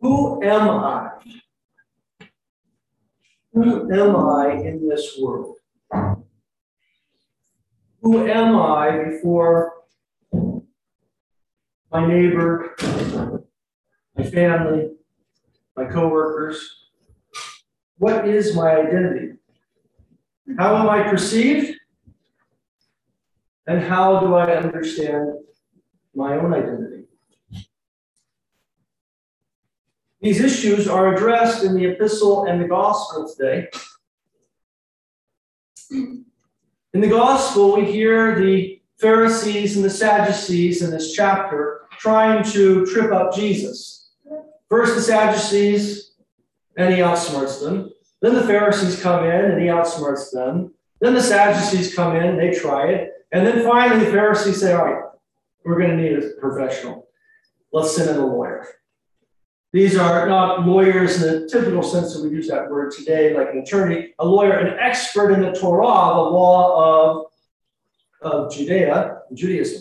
Who am I? Who am I in this world? Who am I before my neighbor, my family, my coworkers? What is my identity? How am I perceived? And how do I understand my own identity? These issues are addressed in the epistle and the gospel today. In the gospel, we hear the Pharisees and the Sadducees in this chapter trying to trip up Jesus. First the Sadducees, and he outsmarts them. Then the Pharisees come in, and he outsmarts them. Then the Sadducees come in, they try it. And then finally the Pharisees say, all right, we're going to need a professional. Let's send in a lawyer. These are not lawyers in the typical sense that we use that word today, like an attorney, a lawyer, an expert in the Torah, the law of Judaism.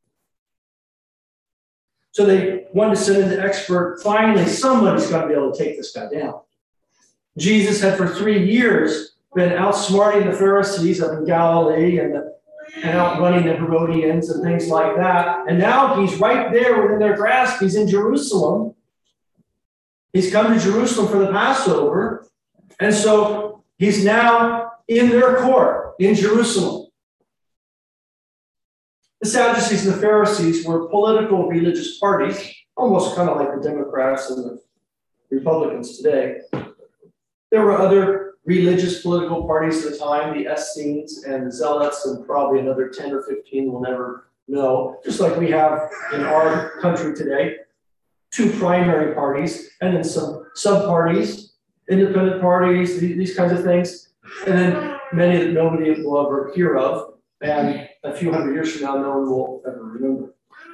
So they wanted to send in the expert. Finally, somebody's got to be able to take this guy down. Jesus had for 3 years been outsmarting the Pharisees up in Galilee and outrunning the Herodians and things like that. And now he's right there within their grasp. He's in Jerusalem. He's come to Jerusalem for the Passover. And so he's now in their court in Jerusalem. The Sadducees and the Pharisees were political religious parties, almost kind of like the Democrats and the Republicans today. There were other religious political parties at the time, the Essenes and the Zealots, and probably another 10 or 15 we'll never know, just like we have in our country today. 2 primary parties, and then some sub-parties, independent parties, these kinds of things, and then many that nobody will ever hear of, and a few hundred years from now, no one will ever remember.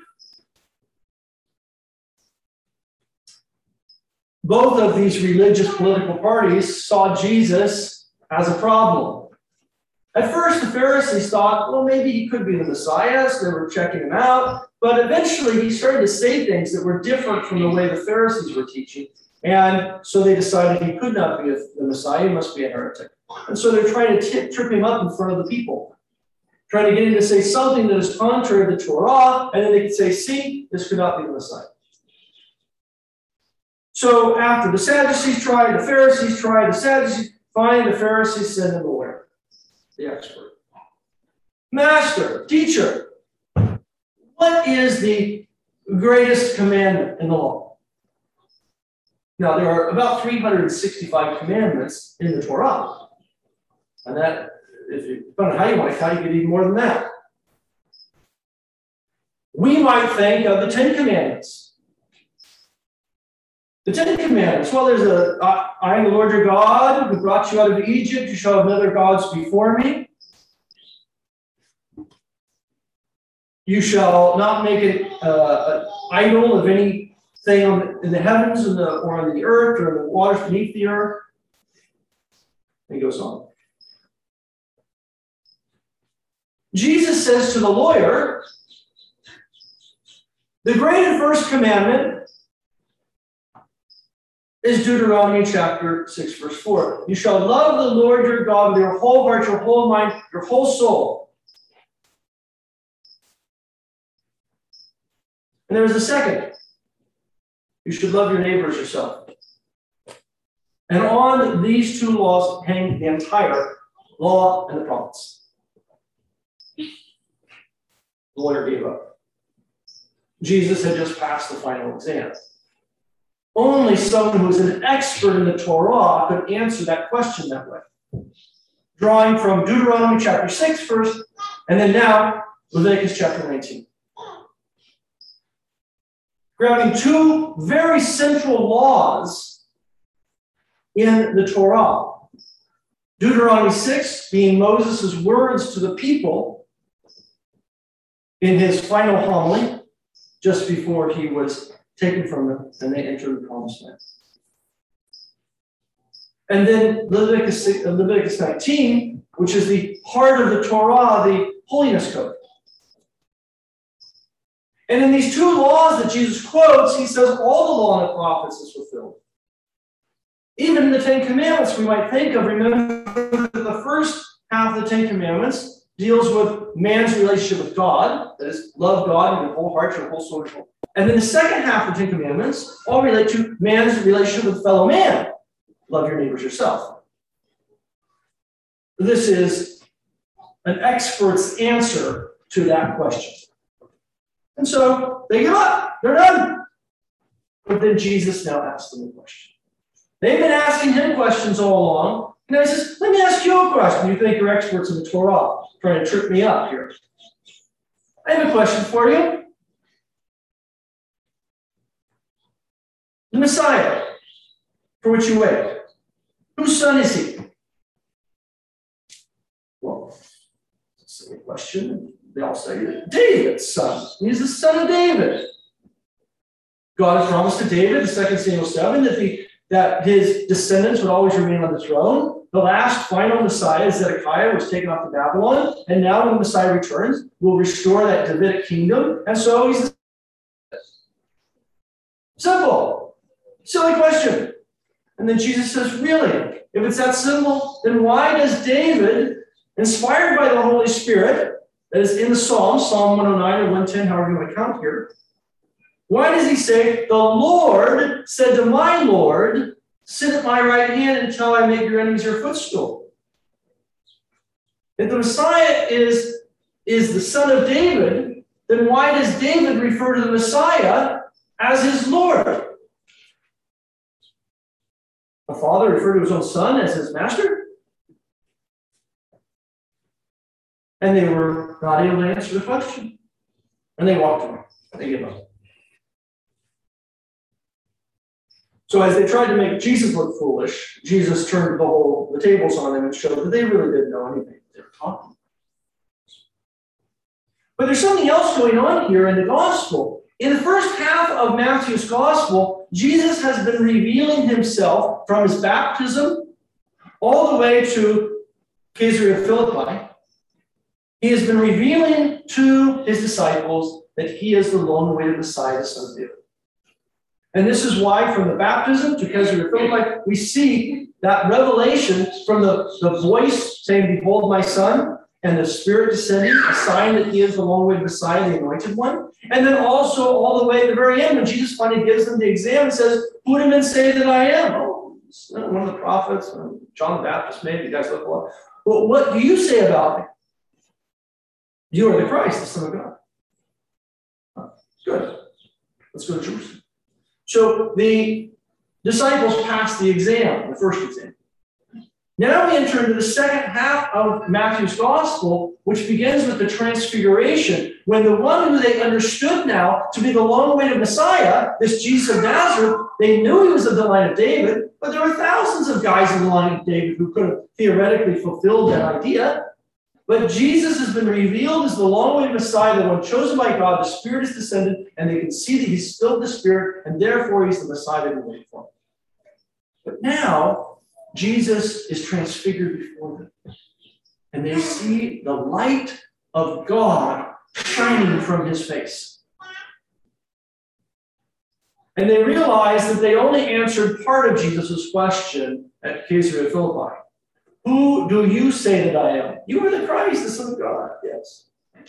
Both of these religious political parties saw Jesus as a problem. At first, the Pharisees thought, well, maybe he could be the Messiah, so they were checking him out. But eventually, he started to say things that were different from the way the Pharisees were teaching. And so they decided he could not be the Messiah, he must be a heretic. And so they're trying to trip him up in front of the people, trying to get him to say something that is contrary to the Torah, and then they could say, see, this could not be the Messiah. So after the Sadducees tried, the Pharisees tried, the Sadducees, finally the Pharisees sent him away. The expert. Master, teacher, what is the greatest commandment in the law? Now, there are about 365 commandments in the Torah. And that, depending on how you want to count, you get even more than that. We might think of the 10 Commandments. The 10 Commandments, well, there's I am the Lord your God who brought you out of Egypt. You shall have no other gods before me. You shall not make an idol of anything in the heavens or on the earth or in the waters beneath the earth. And he goes on. Jesus says to the lawyer, the great and first commandment is Deuteronomy chapter 6, verse 4. You shall love the Lord your God with your whole heart, your whole mind, your whole soul. And there's a second. You should love your neighbor as yourself. And on these 2 laws hang the entire law and the prophets. The lawyer gave up. Jesus had just passed the final exam. Only someone who is an expert in the Torah could answer that question that way. Drawing from Deuteronomy chapter 6 first, and then now Leviticus chapter 19. Grabbing 2 very central laws in the Torah. Deuteronomy 6 being Moses' words to the people in his final homily, just before he was taken from them and they entered the promised land. And then Leviticus 19, which is the heart of the Torah, the holiness code. And in these two laws that Jesus quotes, he says all the law and the prophets is fulfilled. Even in the Ten Commandments, we might think of, remember that the first half of the Ten Commandments deals with man's relationship with God, that is, love God in your whole heart, your whole soul, your whole. And then the second half of the Ten Commandments all relate to man's relationship with fellow man. Love your neighbors yourself. This is an expert's answer to that question. And so they give up. They're done. But then Jesus now asks them a question. They've been asking him questions all along. And he says, let me ask you a question. You think you're experts in the Torah, trying to trip me up here. I have a question for you. The Messiah, for which you wait, whose son is he? Well, it's a silly question. They all say David's son. He's the son of David. God has promised to David in 2 Samuel 7 that his descendants would always remain on the throne. The last final Messiah, Zedekiah, was taken off to Babylon. And now when the Messiah returns, we'll restore that Davidic kingdom. And so he's simple. Silly question. And then Jesus says, really, if it's that simple, then why does David, inspired by the Holy Spirit, that is in the Psalms, Psalm 109 or 110, however you want to count here, why does he say, the Lord said to my Lord, sit at my right hand until I make your enemies your footstool? If the Messiah is the son of David, then why does David refer to the Messiah as his Lord? A father referred to his own son as his master? And they were not able to answer the question. And they walked away. They gave up. So as they tried to make Jesus look foolish, Jesus turned the tables on them and showed that they really didn't know anything they were talking about. But there's something else going on here in the gospel. In the first half of Matthew's gospel, Jesus has been revealing himself from his baptism all the way to Caesarea Philippi. He has been revealing to his disciples that he is the long-awaited Messiah, the Son of David. And this is why from the baptism to Caesarea Philippi, we see that revelation from the voice saying, behold my son, and the Spirit descending, a sign that he is the long-awaited Messiah, the anointed one. And then also all the way at the very end, when Jesus finally gives them the exam and says, who do men say that I am? Oh, one of the prophets, John the Baptist, maybe. You guys look a lot. Well, what do you say about me? You are the Christ, the Son of God. Good. Let's go to Jerusalem. So the disciples passed the exam, the first exam. Now we enter into the second half of Matthew's gospel, which begins with the transfiguration, when the one who they understood now to be the long-awaited Messiah, this Jesus of Nazareth, they knew he was of the line of David, but there were thousands of guys in the line of David who could have theoretically fulfilled that idea. But Jesus has been revealed as the long-awaited Messiah, the one chosen by God. The Spirit is descended, and they can see that he's still the Spirit, and therefore he's the Messiah they've been waiting for. But now, Jesus is transfigured before them, and they see the light of God shining from his face. And they realize that they only answered part of Jesus' question at Caesarea Philippi. Who do you say that I am? You are the Christ, the Son of God. Yes.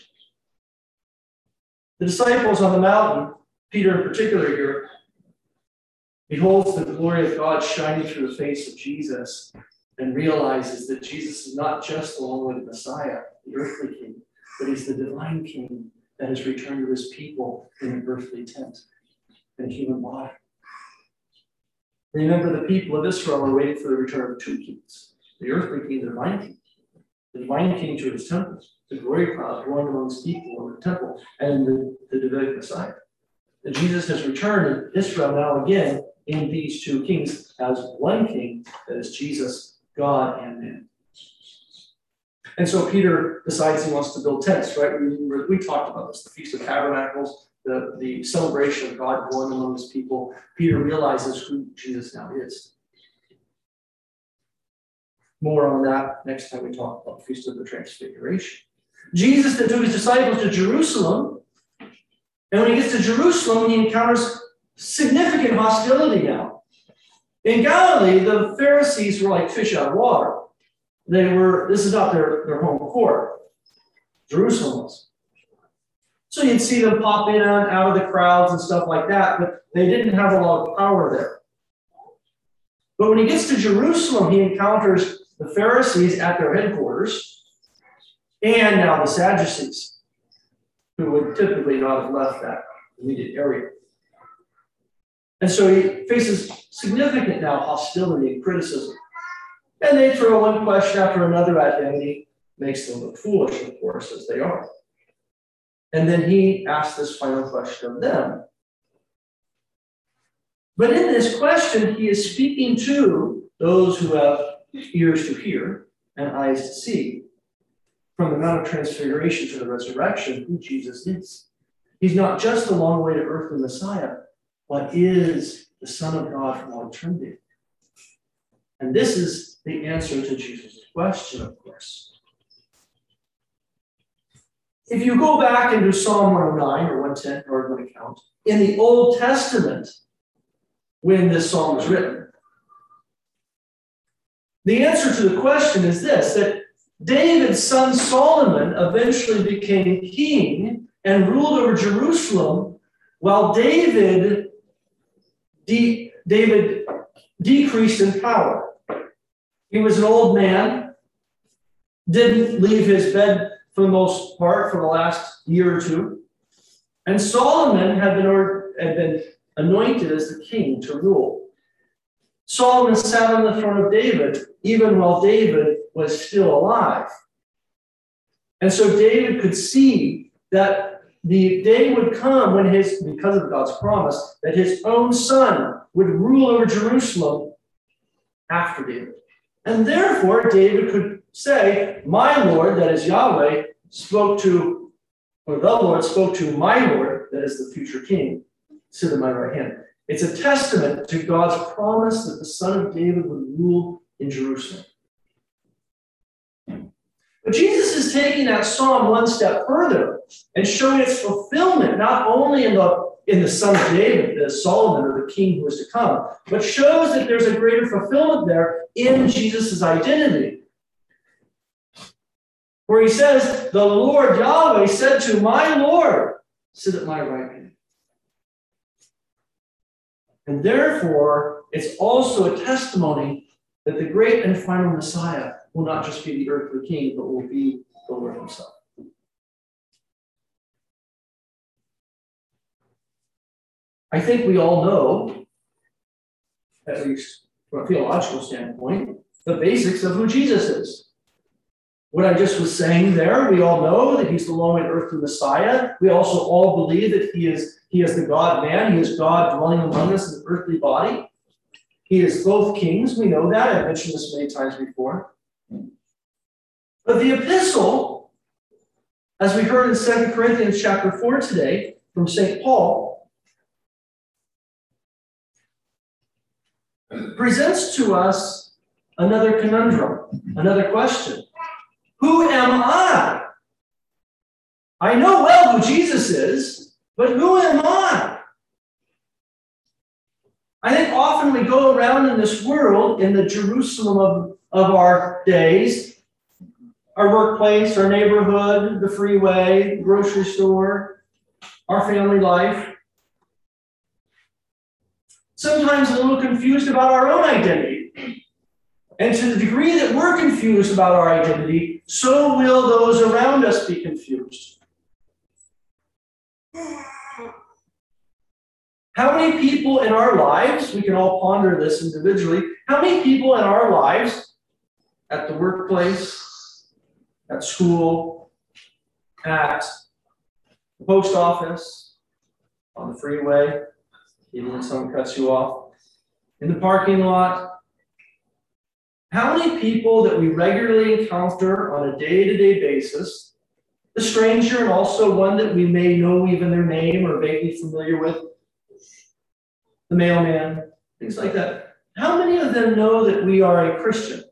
The disciples on the mountain, Peter in particular here, beholds the glory of God shining through the face of Jesus and realizes that Jesus is not just the long-awaited Messiah, the earthly king, but he's the divine king that has returned to his people in an earthly tent, in a human body. Remember, the people of Israel are waiting for the return of two kings. The earthly king, the divine king to his temple, the glory cloud going among his people in the temple, and the Davidic Messiah. And Jesus has returned in Israel now again in these two kings as one king, that is Jesus, God and man. And so Peter decides he wants to build tents, right? We talked about this, the Feast of Tabernacles, the celebration of God born among his people. Peter realizes who Jesus now is. More on that next time we talk about the Feast of the Transfiguration. Jesus then took his disciples to Jerusalem, And when he gets to Jerusalem, he encounters significant hostility now. In Galilee, the Pharisees were like fish out of water. This is not their home court. Jerusalem was. So you'd see them pop in and out of the crowds and stuff like that, but they didn't have a lot of power there. But when he gets to Jerusalem, he encounters the Pharisees at their headquarters, and now the Sadducees, who would typically not have left that immediate area. And so he faces significant now hostility and criticism. And they throw one question after another at him, and he makes them look foolish, of course, as they are. And then he asks this final question of them. But in this question, he is speaking to those who have ears to hear and eyes to see, from the Mount of Transfiguration to the resurrection, who Jesus is. He's not just the long way to earthly Messiah, but is the Son of God from all eternity. And this is the answer to Jesus' question, of course. If you go back into Psalm 109 or 110, or one account, in the Old Testament, when this psalm was written, the answer to the question is this, that David's son Solomon eventually became king and ruled over Jerusalem, while David decreased in power. He was an old man, didn't leave his bed for the most part for the last year or two. And Solomon had been anointed as the king to rule. Solomon sat on the throne of David, even while David was still alive. And so David could see that the day would come when because of God's promise, that his own son would rule over Jerusalem after David. And therefore, David could say, my Lord, that is Yahweh, the Lord spoke to my Lord, that is the future king, sit at my right hand. It's a testament to God's promise that the son of David would rule in Jerusalem. But Jesus is taking that psalm one step further and showing its fulfillment, not only in the son of David, the Solomon, or the king who is to come, but shows that there's a greater fulfillment there in Jesus' identity. Where he says, the Lord Yahweh said to my Lord, sit at my right hand. And therefore, it's also a testimony that the great and final Messiah will not just be the earthly king, but will be the Lord himself. I think we all know, at least from a theological standpoint, the basics of who Jesus is. What I just was saying there, we all know that he's the long and earthly Messiah. We also all believe that he is the God-man. He is God dwelling among us in an earthly body. He is both kings. We know that. I've mentioned this many times before. But the epistle, as we heard in 2 Corinthians chapter 4 today from St. Paul, presents to us another conundrum, another question. Who am I? I know well who Jesus is, but who am I? I think often we go around in this world, in the Jerusalem of our days, our workplace, our neighborhood, the freeway, the grocery store, our family life, sometimes a little confused about our own identity. And to the degree that we're confused about our identity, so will those around us be confused. How many people in our lives, we can all ponder this individually, how many people in our lives, at the workplace, at school, at the post office, on the freeway, even when someone cuts you off, in the parking lot, how many people that we regularly encounter on a day-to-day basis, the stranger and also one that we may know even their name or vaguely familiar with, the mailman, things like that. How many of them know that we are a Christian?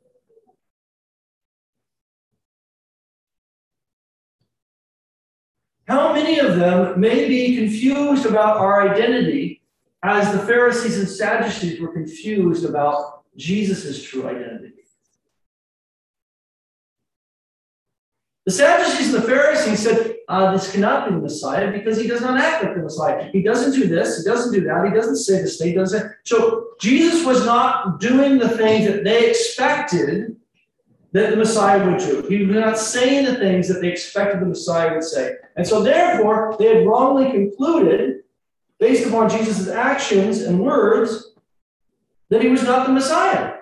How many of them may be confused about our identity as the Pharisees and Sadducees were confused about Jesus' true identity? The Sadducees and the Pharisees said, this cannot be the Messiah because he does not act like the Messiah. He doesn't do this, he doesn't do that, he doesn't say this, he doesn't. So Jesus was not doing the things that they expected that the Messiah would do. He was not saying the things that they expected the Messiah would say. And so therefore, they had wrongly concluded, based upon Jesus' actions and words, that he was not the Messiah.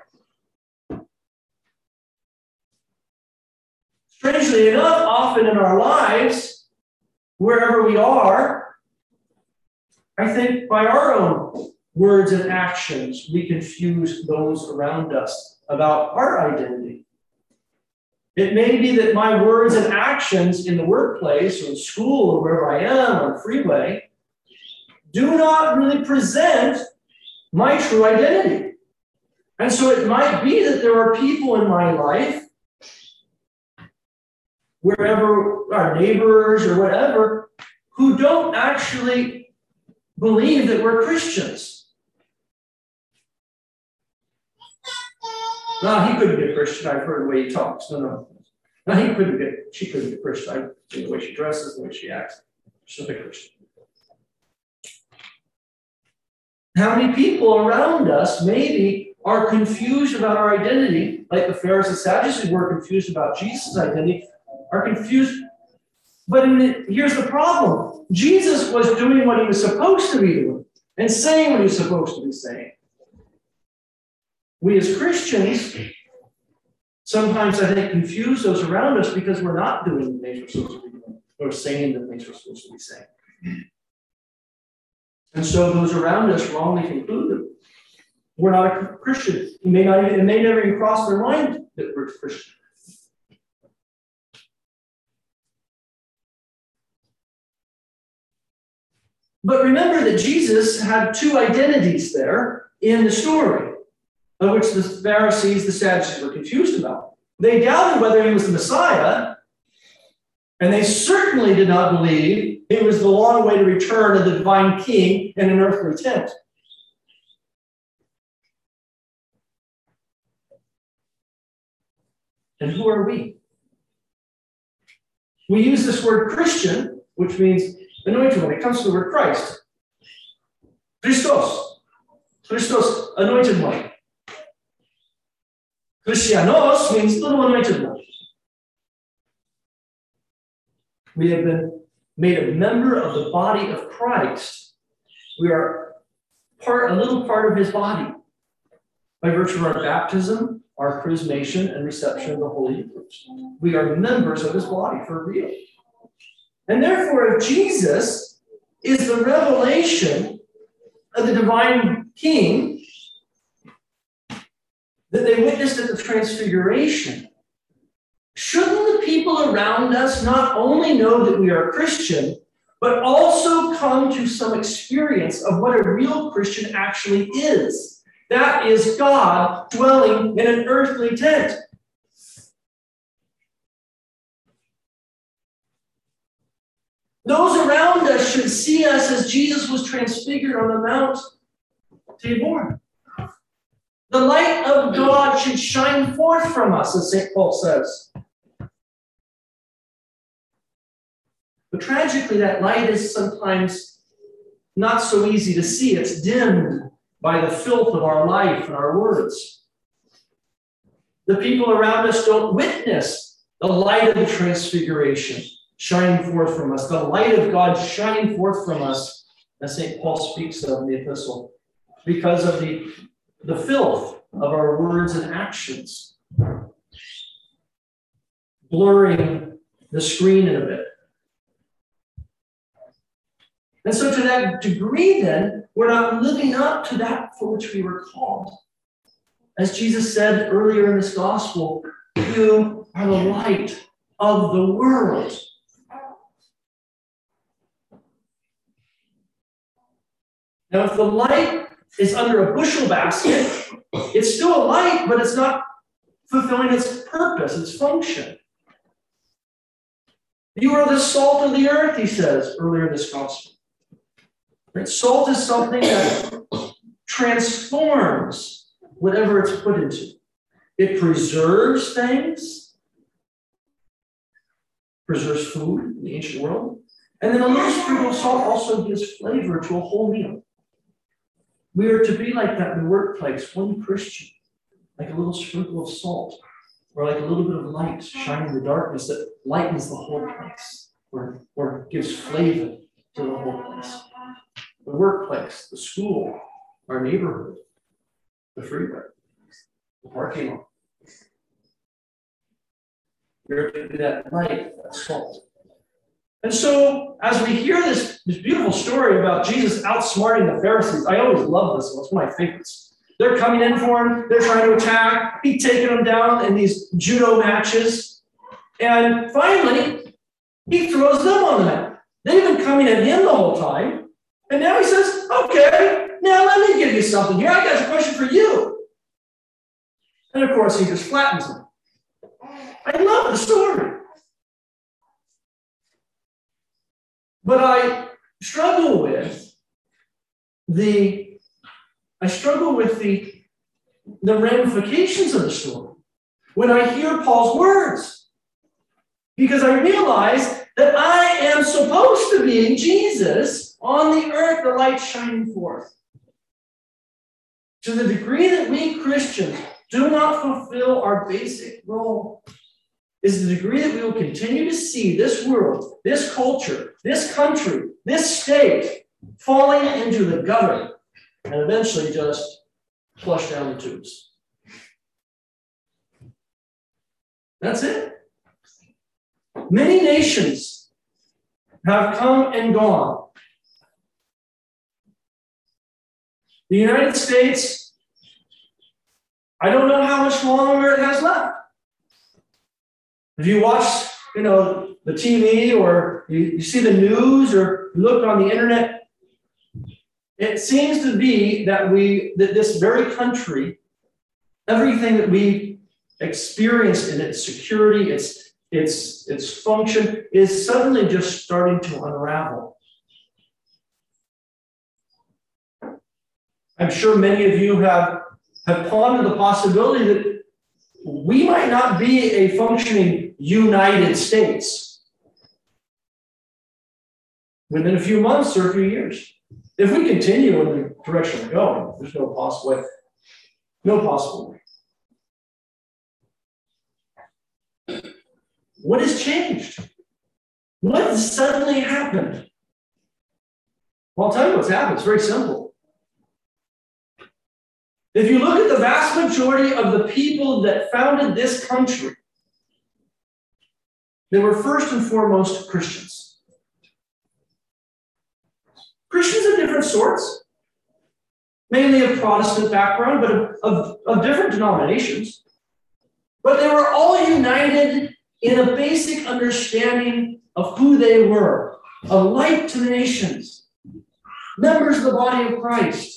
Strangely enough, often in our lives, wherever we are, I think by our own words and actions, we confuse those around us about our identity. It may be that my words and actions in the workplace or in school or wherever I am on the freeway do not really present my true identity. And so it might be that there are people in my life, wherever our neighbors or whatever, who don't actually believe that we're Christians. No, he couldn't be a Christian. I've heard the way he talks. No, she couldn't be a Christian. I've seen the way she dresses, the way she acts. She's not a Christian. How many people around us maybe are confused about our identity, like the Pharisees and Sadducees were confused about Jesus' identity, are confused. But here's the problem. Jesus was doing what he was supposed to be doing and saying what he was supposed to be saying. We as Christians sometimes, I think, confuse those around us because we're not doing the things we're supposed to be doing or saying the things we're supposed to be saying. And so those around us wrongly conclude that we're not a Christian. It may never even cross their mind that we're Christian. But remember that Jesus had two identities there in the story, of which the Pharisees, the Sadducees were confused about. They doubted whether he was the Messiah, and they certainly did not believe it was the long-awaited return of the divine king in an earthly tent. And who are we? We use this word Christian, which means anointed one. It comes from the word Christ. Christos, anointed one. Christianos means little anointed one. We have been made a member of the body of Christ. We are a little part of his body by virtue of our baptism, our chrismation, and reception of the Holy Eucharist. We are members of his body for real. And therefore, if Jesus is the revelation of the divine king that they witnessed at the Transfiguration, shouldn't the people around us not only know that we are Christian, but also come to some experience of what a real Christian actually is? That is God dwelling in an earthly tent. Those around us should see us as Jesus was transfigured on the Mount Tabor. The light of God should shine forth from us, as St. Paul says. But tragically, that light is sometimes not so easy to see. It's dimmed by the filth of our life and our words. The people around us don't witness the light of the Transfiguration shining forth from us, the light of God shining forth from us, as St. Paul speaks of in the epistle, because of the filth of our words and actions, blurring the screen in a bit. And so to that degree, then, we're not living up to that for which we were called. As Jesus said earlier in this gospel, you are the light of the world. Now, if the light is under a bushel basket, it's still a light, but it's not fulfilling its purpose, its function. You are the salt of the earth, he says earlier in this gospel. Right? Salt is something that transforms whatever it's put into. It preserves things, preserves food in the ancient world. And then a little sprinkle of salt also gives flavor to a whole meal. We are to be like that in the workplace, one Christian, like a little sprinkle of salt, or like a little bit of light shining in the darkness that lightens the whole place, or gives flavor to the whole place. The workplace, the school, our neighborhood, the freeway, the parking lot. We're to be that light, that salt. And so, as we hear this beautiful story about Jesus outsmarting the Pharisees, I always love this one. It's one of my favorites. They're coming in for him. They're trying to attack. He's taking them down in these judo matches. And finally, he throws them on the mat. They've been coming at him the whole time. And now he says, okay, now let me give you something here. I got a question for you. And of course, he just flattens them. I love the story. But I struggle with the ramifications of the story when I hear Paul's words. Because I realize that I am supposed to be Jesus on the earth, the light shining forth. To the degree that we Christians do not fulfill our basic role, is the degree that we will continue to see this world, this culture, this country, this state falling into the gutter and eventually just flush down the tubes. That's it. Many nations have come and gone. The United States, I don't know how much longer it has left. If you watch, the TV or you see the news or you look on the internet, it seems to be that this very country, everything that we experienced in its security, its function, is suddenly just starting to unravel. I'm sure many of you have pondered the possibility that we might not be a functioning United States within a few months or a few years. If we continue in the direction we're going, there's no possible way. No possible way. What has changed? What has suddenly happened? Well, I'll tell you what's happened. It's very simple. If you look at the vast majority of the people that founded this country, they were first and foremost Christians. Christians of different sorts, mainly of Protestant background, but of different denominations. But they were all united in a basic understanding of who they were, a light to the nations, members of the body of Christ.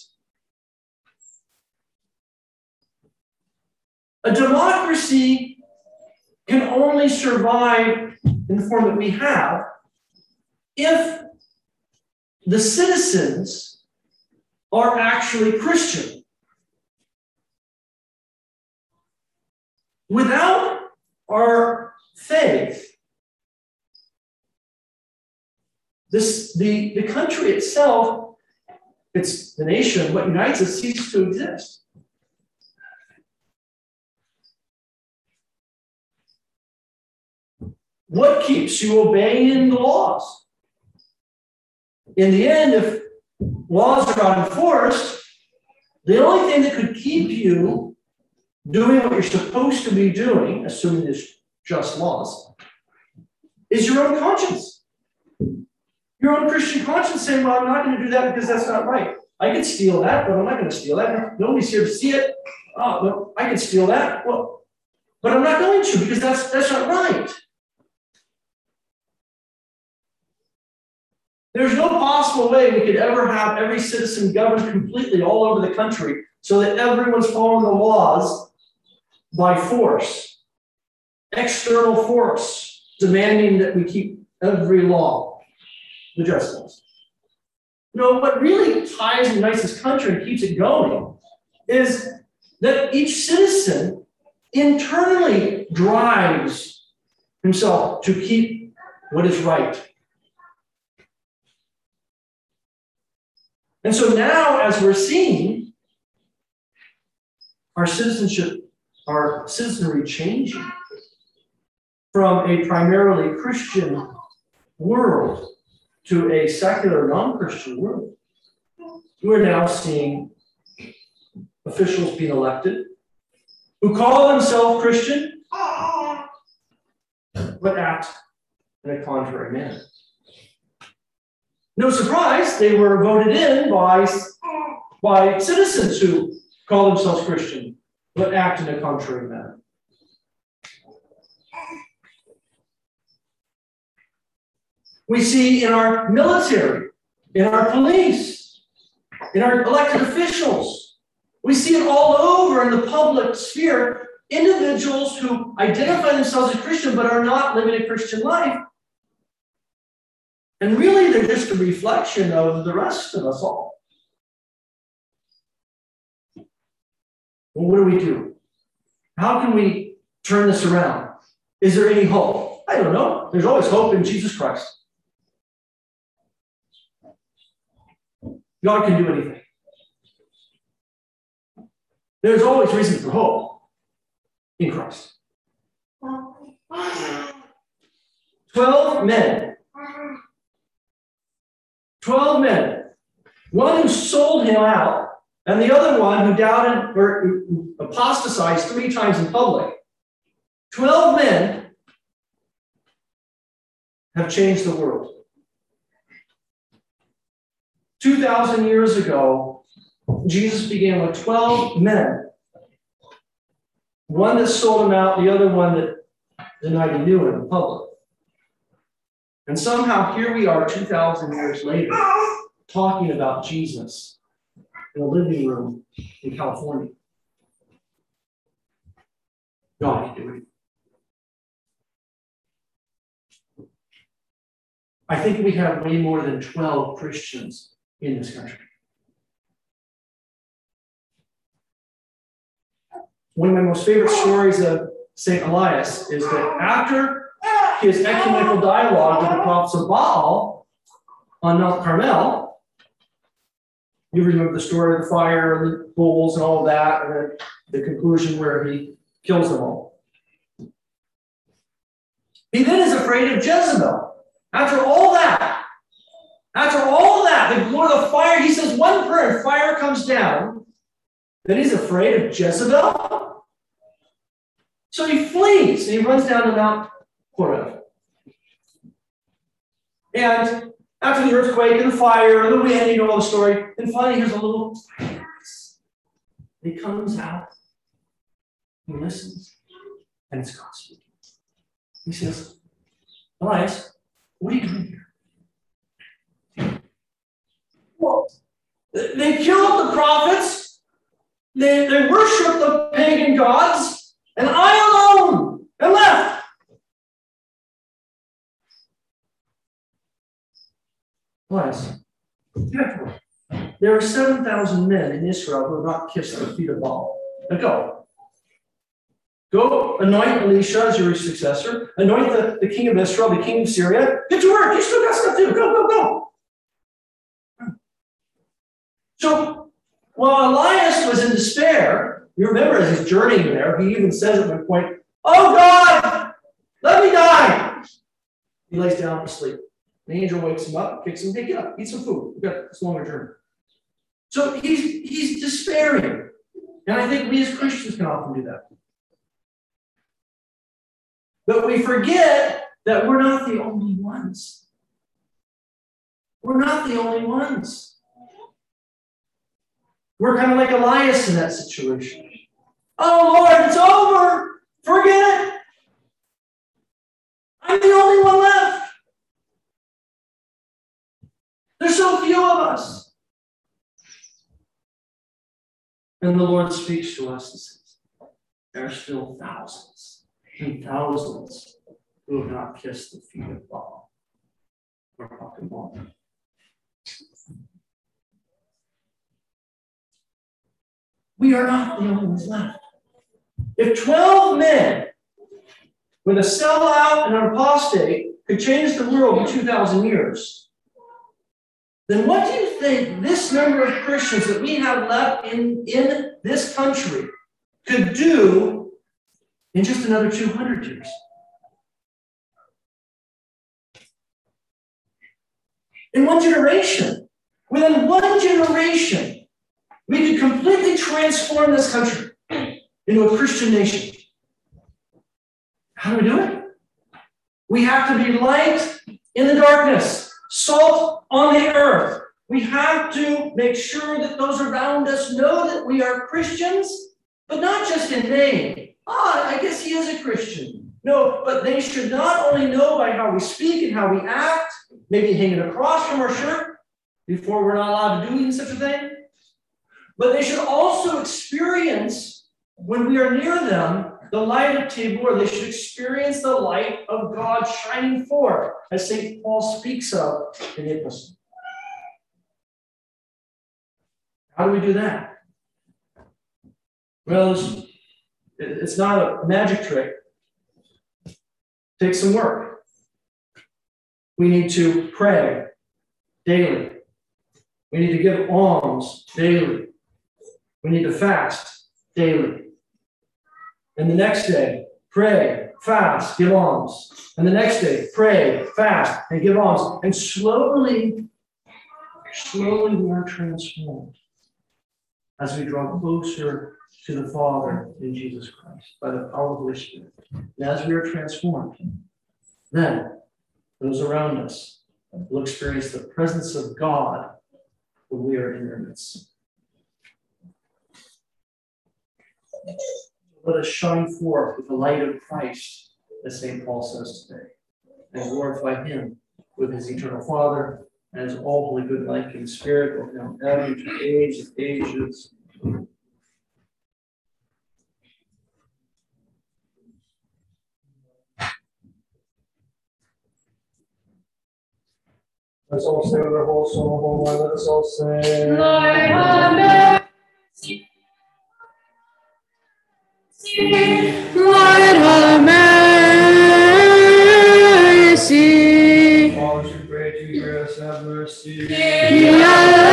A democracy can only survive in the form that we have if the citizens are actually Christian. Without our faith, the country itself, it's the nation, what unites us, ceases to exist. What keeps you obeying the laws? In the end, if laws are not enforced, the only thing that could keep you doing what you're supposed to be doing, assuming there's just laws, is your own conscience. Your own Christian conscience saying, well, I'm not going to do that because that's not right. I could steal that, but I'm not going to steal that. Nobody's here to see it. Oh, no, I could steal that. Well, but I'm not going to because that's not right. There's no possible way we could ever have every citizen governed completely all over the country so that everyone's following the laws by force, external force, demanding that we keep every law, the dress laws. No, what really ties and unites this country and keeps it going is that each citizen internally drives himself to keep what is right. And so now, as we're seeing our citizenry changing from a primarily Christian world to a secular, non-Christian world, we're now seeing officials being elected who call themselves Christian, but act in a contrary manner. No surprise, they were voted in by citizens who call themselves Christian, but act in a contrary manner. We see in our military, in our police, in our elected officials, we see it all over in the public sphere, individuals who identify themselves as Christian but are not living a Christian life. And really, they're just a reflection of the rest of us all. Well, what do we do? How can we turn this around? Is there any hope? I don't know. There's always hope in Jesus Christ. God can do anything. There's always reason for hope in Christ. 12 men. 12 men. One who sold him out, and the other one who doubted or apostatized 3 times in public. 12 men have changed the world. 2,000 years ago, Jesus began with 12 men. One that sold him out, the other one that denied he knew him in public. And somehow here we are 2,000 years later talking about Jesus in a living room in California. God can do it. I think we have way more than 12 Christians in this country. One of my most favorite stories of St. Elias is that after his ecumenical dialogue with the prophets of Baal on Mount Carmel, you remember the story of the fire and the bulls and all of that, and then the conclusion where he kills them all. He then is afraid of Jezebel. After all that, the glory of the fire, he says one prayer, fire comes down. Then he's afraid of Jezebel. So he flees and he runs down to Mount Horeb. And after the earthquake and the fire and the wind, you know all the story, and finally here's a little voice. He comes out, he listens, and it's God speaking. He says, Elias, what are you doing here? Well, they killed the prophets, they worshiped the pagan gods, and I alone am left. Elias, there are 7,000 men in Israel who have not kissed the feet of Baal. Now go. Go anoint Elisha as your successor. Anoint the king of Israel, the king of Syria. Get to work. You still got stuff to do. Go. So while Elias was in despair, you remember as he's journeying there, he even says at one point, "Oh God, let me die." He lays down to sleep. The angel wakes him up, kicks him, "Hey, get up, eat some food. We've got this longer journey." So he's despairing. And I think we as Christians can often do that. But we forget that we're not the only ones. We're not the only ones. We're kind of like Elias in that situation. Oh, Lord, it's over. Forget it. I'm the only one left. There's so few of us. And the Lord speaks to us and says, there are still thousands and thousands who have not kissed the feet of Baal. We are not the only ones left. If 12 men with a sellout and an apostate could change the world in 2,000 years, then what do you think this number of Christians that we have left in this country could do in just another 200 years? In one generation, within one generation, we could completely transform this country into a Christian nation. How do we do it? We have to be light in the darkness, salt on the earth. We have to make sure that those around us know that we are Christians, but not just in name. I guess he is a Christian. No, but they should not only know by how we speak and how we act, maybe hanging a cross from our shirt before we're not allowed to do even such a thing, but they should also experience, when we are near them, the light of Tabor. They should experience the light of God shining forth, as St. Paul speaks of in the epistle. How do we do that? Well, it's not a magic trick. It takes some work. We need to pray daily. We need to give alms daily. We need to fast daily. And the next day, pray, fast, give alms. And the next day, pray, fast, and give alms. And slowly we are transformed as we draw closer to the Father in Jesus Christ by the power of the Holy Spirit. And as we are transformed, then those around us will experience the presence of God when we are in their midst. Let us shine forth with the light of Christ, as St. Paul says today, and glorify him with his eternal Father and his all holy, good, life-giving Spirit, over now and ever, to the age of ages. Let's all say with our whole soul, whole mind. Let us all say, Lord, have mercy.